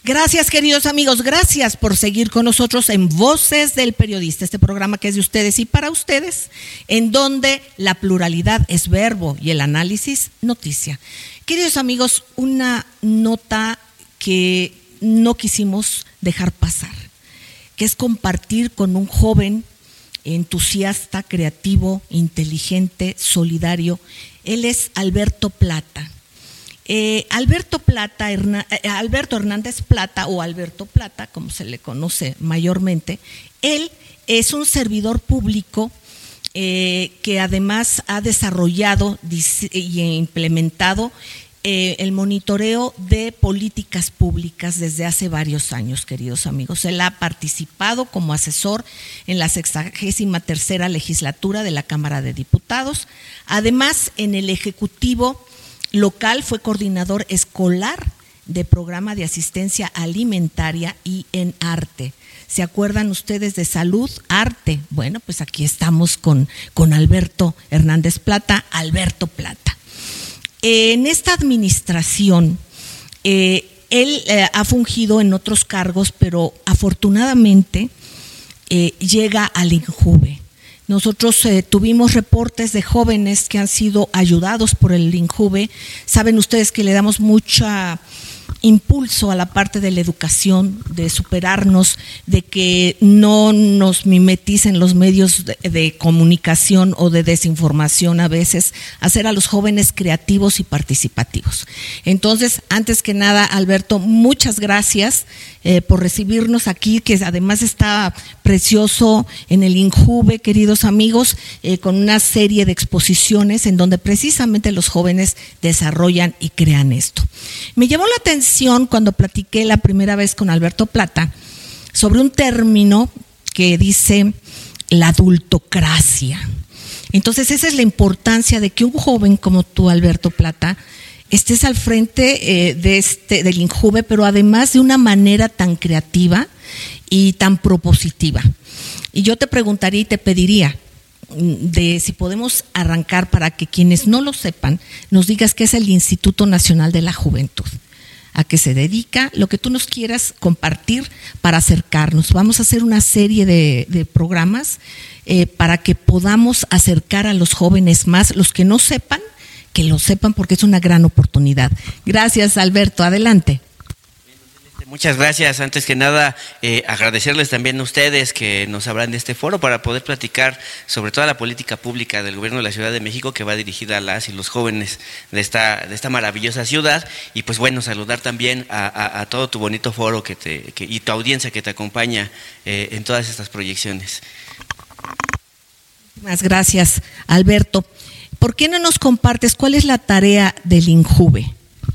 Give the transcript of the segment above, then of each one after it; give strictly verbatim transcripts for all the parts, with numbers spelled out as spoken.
Gracias, queridos amigos, gracias por seguir con nosotros en Voces del Periodista, este programa que es de ustedes y para ustedes, en donde la pluralidad es verbo y el análisis noticia. Queridos amigos, una nota que no quisimos dejar pasar, que es compartir con un joven entusiasta, creativo, inteligente, solidario. Él es Alberto Plata. Eh, Alberto Plata, Herna, eh, Alberto Hernández Plata o Alberto Plata, como se le conoce mayormente, él es un servidor público eh, que además ha desarrollado y implementado eh, el monitoreo de políticas públicas desde hace varios años, queridos amigos. Él ha participado como asesor en la sexagésima tercera legislatura de la Cámara de Diputados, además en el Ejecutivo local fue coordinador escolar de programa de asistencia alimentaria y en arte. ¿Se acuerdan ustedes de salud, arte? Bueno, pues aquí estamos con, con Alberto Hernández Plata, Alberto Plata. En esta administración, eh, él eh, ha fungido en otros cargos, pero afortunadamente eh, llega al INJUVE. Nosotros eh, tuvimos reportes de jóvenes que han sido ayudados por el INJUVE. Saben ustedes que le damos mucha impulso a la parte de la educación, de superarnos, de que no nos mimeticen los medios de, de comunicación o de desinformación a veces, hacer a los jóvenes creativos y participativos. Entonces, antes que nada, Alberto, muchas gracias eh, por recibirnos aquí, que además está precioso en el INJUVE, queridos amigos, eh, con una serie de exposiciones en donde precisamente los jóvenes desarrollan y crean esto. Me llamó la atención cuando platiqué la primera vez con Alberto Plata sobre un término que dice la adultocracia. Entonces esa es la importancia de que un joven como tú, Alberto Plata, estés al frente eh, de este, del INJUVE, pero además de una manera tan creativa y tan propositiva. Y yo te preguntaría y te pediría de si podemos arrancar para que quienes no lo sepan, nos digas qué es el Instituto Nacional de la Juventud, a qué se dedica, lo que tú nos quieras compartir para acercarnos. Vamos a hacer una serie de, de programas eh, para que podamos acercar a los jóvenes más, los que no sepan, que lo sepan porque es una gran oportunidad. Gracias, Alberto, adelante. Muchas gracias. Antes que nada, eh, agradecerles también a ustedes que nos hablan de este foro para poder platicar sobre toda la política pública del gobierno de la Ciudad de México que va dirigida a las y los jóvenes de esta, de esta maravillosa ciudad. Y pues bueno, saludar también a, a, a todo tu bonito foro que te, que, y tu audiencia que te acompaña eh, en todas estas proyecciones. Muchas gracias, Alberto. ¿Por qué no nos compartes cuál es la tarea del INJUVE?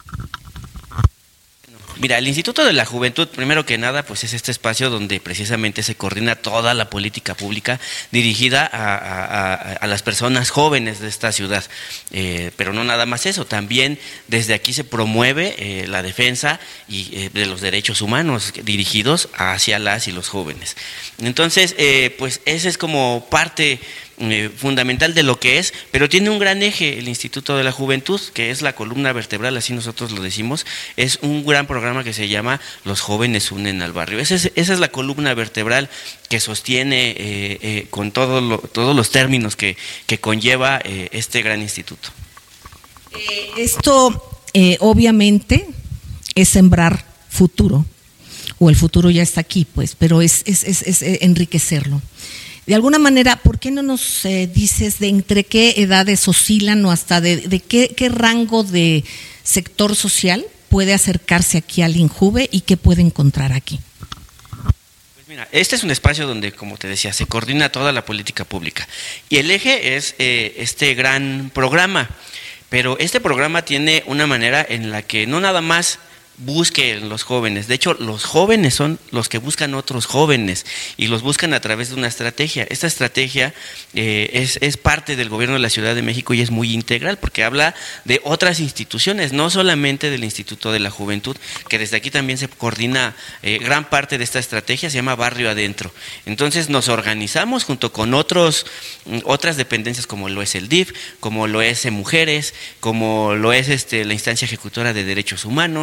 Mira, el Instituto de la Juventud, primero que nada, pues es este espacio donde precisamente se coordina toda la política pública dirigida a, a, a, a las personas jóvenes de esta ciudad. Eh, pero no nada más eso, también desde aquí se promueve eh, la defensa y, eh, de los derechos humanos dirigidos hacia las y los jóvenes. Entonces, eh, pues ese es como parte Eh, fundamental de lo que es, pero tiene un gran eje el Instituto de la Juventud, que es la columna vertebral, así nosotros lo decimos. Es un gran programa que se llama Los Jóvenes Unen al Barrio. Esa es, esa es la columna vertebral que sostiene eh, eh, con todo lo, todos los términos que, que conlleva eh, este gran instituto. Eh, esto eh, obviamente es sembrar futuro, o el futuro ya está aquí, pues, pero es, es, es, es enriquecerlo. De alguna manera, ¿por qué no nos eh, dices de entre qué edades oscilan o hasta de, de qué, qué rango de sector social puede acercarse aquí al INJUVE y qué puede encontrar aquí? Pues mira, este es un espacio donde, como te decía, se coordina toda la política pública y el eje es eh, este gran programa, pero este programa tiene una manera en la que no nada más busque los jóvenes. De hecho, los jóvenes son los que buscan otros jóvenes y los buscan a través de una estrategia. Esta estrategia eh, es, es parte del gobierno de la Ciudad de México y es muy integral porque habla de otras instituciones, no solamente del Instituto de la Juventud, que desde aquí también se coordina eh, gran parte de esta estrategia, se llama Barrio Adentro. Entonces nos organizamos junto con otros, otras dependencias como lo es el D I F, como lo es Mujeres, como lo es este, la instancia ejecutora de derechos humanos,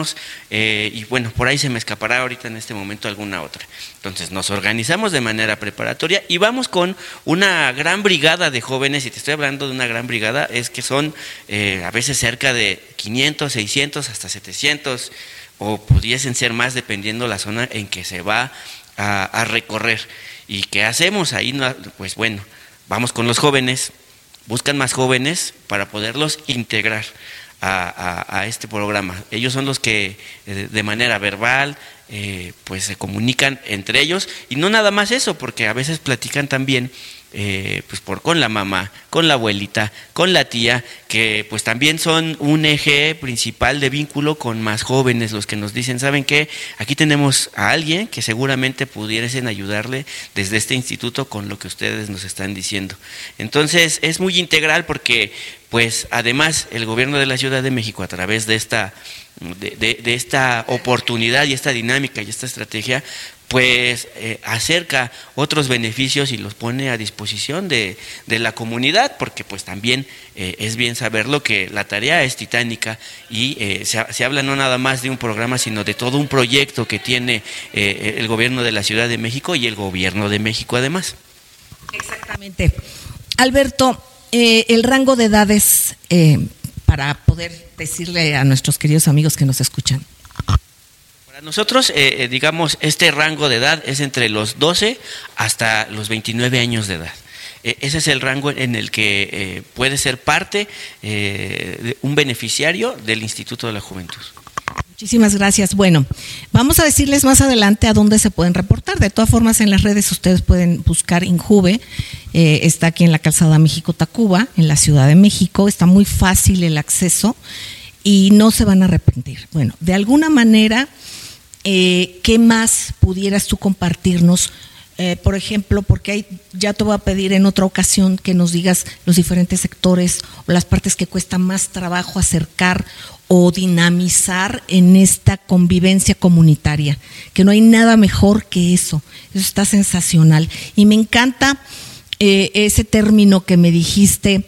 eh, y bueno, por ahí se me escapará ahorita en este momento alguna otra. Entonces nos organizamos de manera preparatoria y vamos con una gran brigada de jóvenes, y te estoy hablando de una gran brigada, es que son eh, a veces cerca de quinientos, seiscientos, hasta setecientos, o pudiesen ser más dependiendo la zona en que se va a, a recorrer. ¿Y qué hacemos ahí? Pues bueno, vamos con los jóvenes, buscan más jóvenes para poderlos integrar a, a, a este programa. Ellos son los que eh, de manera verbal eh, pues se comunican entre ellos, y no nada más eso, porque a veces platican también Eh, pues por con la mamá, con la abuelita, con la tía, que pues también son un eje principal de vínculo con más jóvenes, los que nos dicen, ¿saben qué? Aquí tenemos a alguien que seguramente pudiesen ayudarle desde este instituto con lo que ustedes nos están diciendo. Entonces es muy integral, porque pues además el gobierno de la Ciudad de México, a través de esta, de, de, de esta oportunidad y esta dinámica y esta estrategia, pues eh, acerca otros beneficios y los pone a disposición de, de la comunidad, porque pues también eh, es bien saberlo que la tarea es titánica, y eh, se, se habla no nada más de un programa, sino de todo un proyecto que tiene eh, el gobierno de la Ciudad de México y el gobierno de México además. Exactamente. Alberto, eh, el rango de edades, eh, para poder decirle a nuestros queridos amigos que nos escuchan. Nosotros, eh, digamos, este rango de edad es entre los doce hasta los veintinueve años de edad. Eh, ese es el rango en el que eh, puede ser parte, eh, de un beneficiario del Instituto de la Juventud. Muchísimas gracias. Bueno, vamos a decirles más adelante a dónde se pueden reportar. De todas formas, en las redes ustedes pueden buscar INJUVE, eh, está aquí en la Calzada México-Tacuba, en la Ciudad de México, está muy fácil el acceso y no se van a arrepentir. Bueno, de alguna manera, Eh, ¿qué más pudieras tú compartirnos? Eh, por ejemplo, porque hay, ya te voy a pedir en otra ocasión que nos digas los diferentes sectores o las partes que cuesta más trabajo acercar o dinamizar en esta convivencia comunitaria, que no hay nada mejor que eso. Eso está sensacional. Y me encanta eh, ese término que me dijiste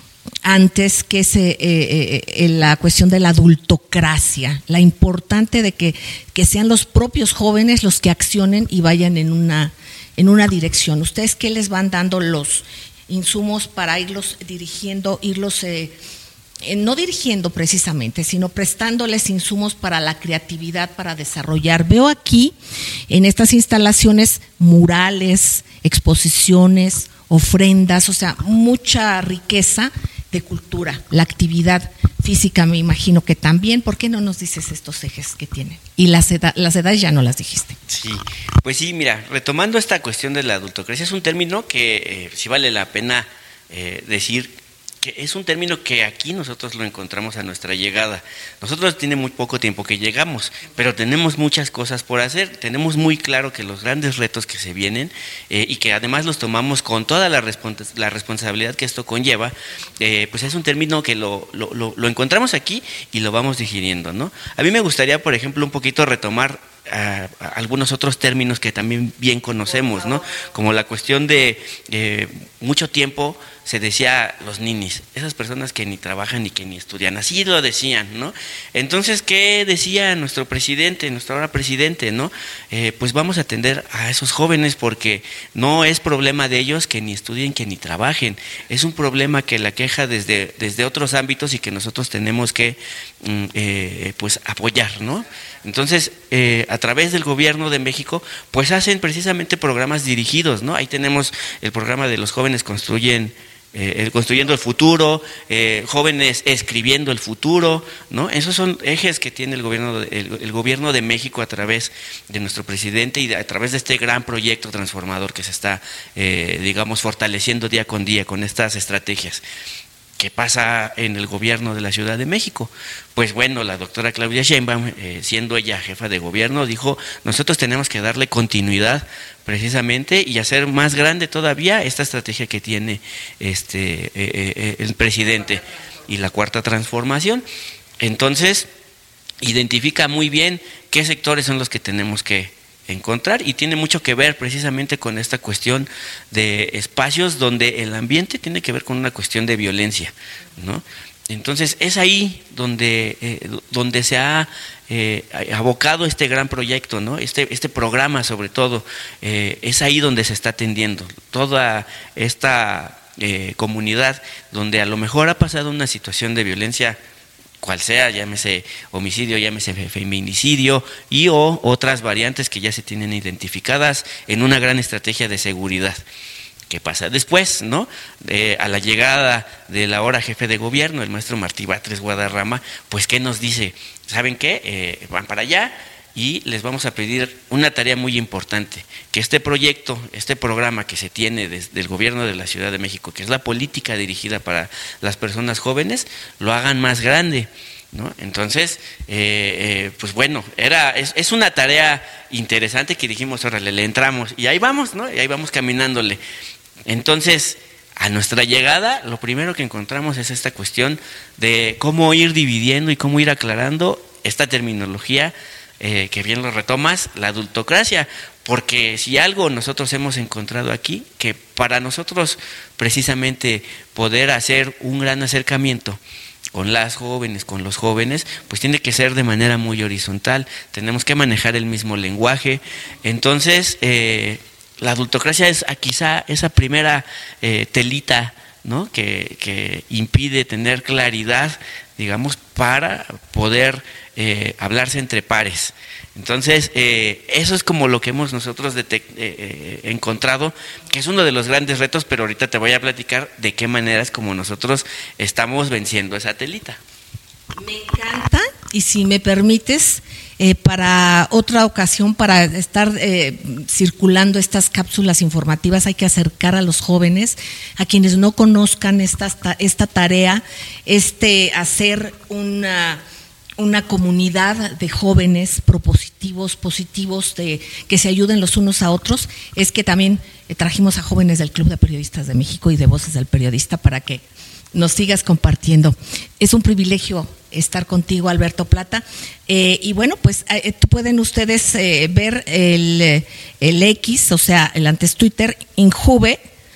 antes, que es eh, eh, la cuestión de la adultocracia, la importante de que, que sean los propios jóvenes los que accionen y vayan en una, en una dirección. ¿Ustedes qué les van dando los insumos para irlos dirigiendo, irlos, eh, eh, no dirigiendo precisamente, sino prestándoles insumos para la creatividad, para desarrollar? Veo aquí en estas instalaciones murales, exposiciones, ofrendas, o sea, mucha riqueza de cultura, la actividad física me imagino que también. ¿Por qué no nos dices estos ejes que tienen? Y las, eda- las edades ya no las dijiste. Sí, pues sí, mira, retomando esta cuestión de la adultocracia, es un término que eh, sí vale la pena eh, decir que es un término que aquí nosotros lo encontramos a nuestra llegada. Nosotros tiene muy poco tiempo que llegamos, pero tenemos muchas cosas por hacer. Tenemos muy claro que los grandes retos que se vienen eh, y que además los tomamos con toda la, respons- la responsabilidad que esto conlleva, eh, pues es un término que lo, lo, lo, lo encontramos aquí y lo vamos digiriendo, ¿no? A mí me gustaría, por ejemplo, un poquito retomar a, a algunos otros términos que también bien conocemos, ¿no? Como la cuestión de eh, mucho tiempo se decía los ninis, esas personas que ni trabajan ni que ni estudian, así lo decían, ¿no? Entonces, ¿qué decía nuestro presidente, nuestro ahora presidente, ¿no? Eh, pues vamos a atender a esos jóvenes, porque no es problema de ellos que ni estudien, que ni trabajen, es un problema que la queja desde, desde otros ámbitos y que nosotros tenemos que mm, eh, pues apoyar, ¿no? Entonces, eh, a través del gobierno de México, pues hacen precisamente programas dirigidos, ¿no? Ahí tenemos el programa de los jóvenes construyen Eh, el construyendo el futuro, eh, jóvenes escribiendo el futuro, ¿no? Esos son ejes que tiene el gobierno, de, el, el gobierno de México a través de nuestro presidente y de, a través de este gran proyecto transformador que se está, eh, digamos, fortaleciendo día con día con estas estrategias. ¿Qué pasa en el gobierno de la Ciudad de México? Pues bueno, la doctora Claudia Sheinbaum, eh, siendo ella jefa de gobierno, dijo, nosotros tenemos que darle continuidad precisamente y hacer más grande todavía esta estrategia que tiene este eh, eh, el presidente y la cuarta transformación. Entonces, identifica muy bien qué sectores son los que tenemos que encontrar, y tiene mucho que ver precisamente con esta cuestión de espacios donde el ambiente tiene que ver con una cuestión de violencia, ¿no? Entonces es ahí donde, eh, donde se ha eh, abocado este gran proyecto, ¿no? Este, este programa sobre todo, eh, es ahí donde se está atendiendo toda esta eh, comunidad donde a lo mejor ha pasado una situación de violencia, cual sea, llámese homicidio, llámese feminicidio y o otras variantes que ya se tienen identificadas en una gran estrategia de seguridad. ¿Qué pasa después, no? Eh, a la llegada del ahora jefe de gobierno, el maestro Martí Batres Guadarrama, pues ¿qué nos dice? ¿Saben qué? Eh, van para allá y les vamos a pedir una tarea muy importante, que este proyecto, este programa que se tiene desde el gobierno de la Ciudad de México, que es la política dirigida para las personas jóvenes, lo hagan más grande, ¿no? Entonces, eh, eh, pues bueno, era es, es una tarea interesante que dijimos, órale, le entramos y ahí vamos, ¿no? Y ahí vamos caminándole. Entonces, a nuestra llegada, lo primero que encontramos es esta cuestión de cómo ir dividiendo y cómo ir aclarando esta terminología, eh, que bien lo retomas, la adultocracia, porque si algo nosotros hemos encontrado aquí, que para nosotros precisamente poder hacer un gran acercamiento con las jóvenes, con los jóvenes, pues tiene que ser de manera muy horizontal, tenemos que manejar el mismo lenguaje. Entonces, eh, la adultocracia es quizá esa primera eh, telita, ¿no? que, que impide tener claridad, digamos, para poder eh, hablarse entre pares. Entonces, eh, eso es como lo que hemos nosotros detect- eh, eh, encontrado, que es uno de los grandes retos, pero ahorita te voy a platicar de qué maneras como nosotros estamos venciendo esa telita. Me encanta, y si me permites, eh, para otra ocasión, para estar eh, circulando estas cápsulas informativas, hay que acercar a los jóvenes, a quienes no conozcan esta, esta tarea, este hacer una, una comunidad de jóvenes propositivos, positivos, de, que se ayuden los unos a otros. Es que también eh, trajimos a jóvenes del Club de Periodistas de México y de Voces del Periodista para que nos sigas compartiendo. Es un privilegio estar contigo, Alberto Plata. Eh, y bueno, pues eh, pueden ustedes eh, ver el, el X, o sea, el antes Twitter, Injuve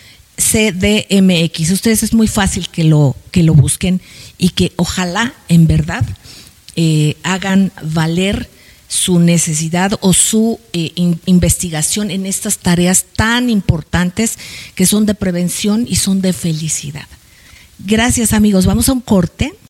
C D M X. Ustedes es muy fácil que lo, que lo busquen y que ojalá en verdad eh, hagan valer su necesidad o su eh, in, investigación en estas tareas tan importantes que son de prevención y son de felicidad. Gracias, amigos. Vamos a un corte.